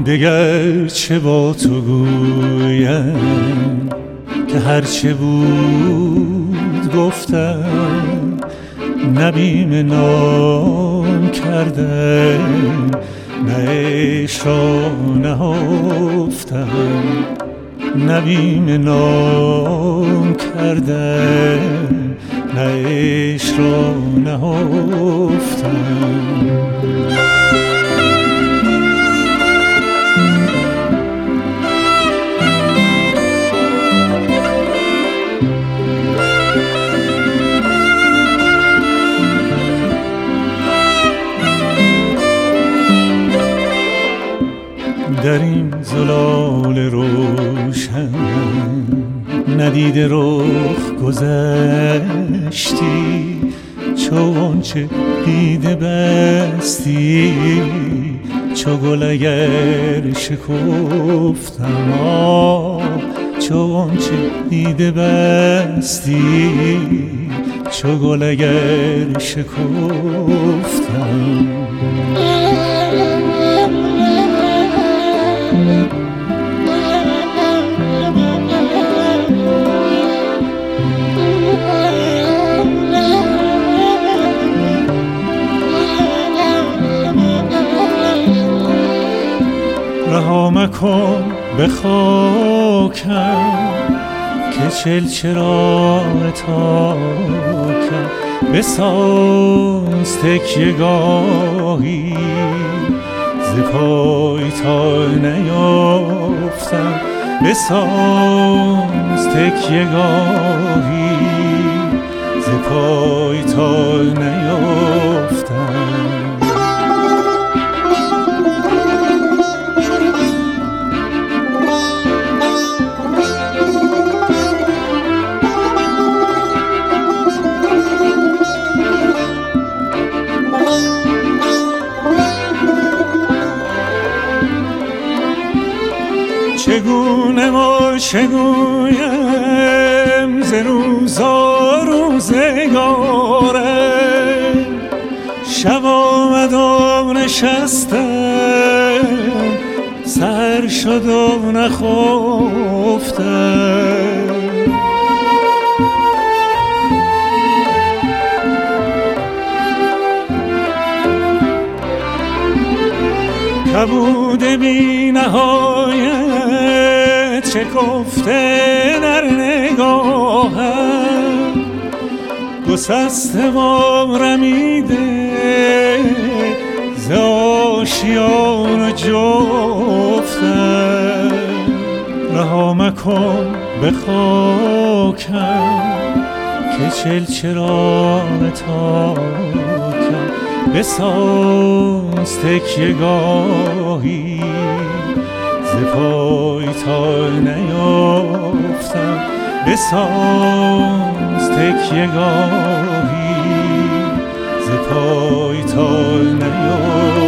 دگر چه با تو گویم که هرچه بود گفتم، نبیم نام کرده نه عشق را نهفتم، نبیم نام کرده نه عشق را نهفتم. در این زلال روشن ندیده رخ گذشتی، چون چه دیده بستی چو گل اگر شکفتم، چون چه دیده بستی چو گل اگر شکفتم. رها مکن به خاکم که چلچراغ تاکم، بساز تکیه گاهی ز پای تا نیافتم، بساز تکیه گاهی ز پای تا نیافتم. چگونه ما چگویم ز روزا روزگاره، شب آمد و نشستم سحر شد و نخفتم. کبود بی نهایت شکفته در نگاهم، گسسته و رمیده ز آشیان جفتم. رها مکن به خاکم که چلچراغ تاکم، بساز تکیه گاهی ز پای تا نیافتم، بساز تکیه گاهی ز پای تا نیافتم.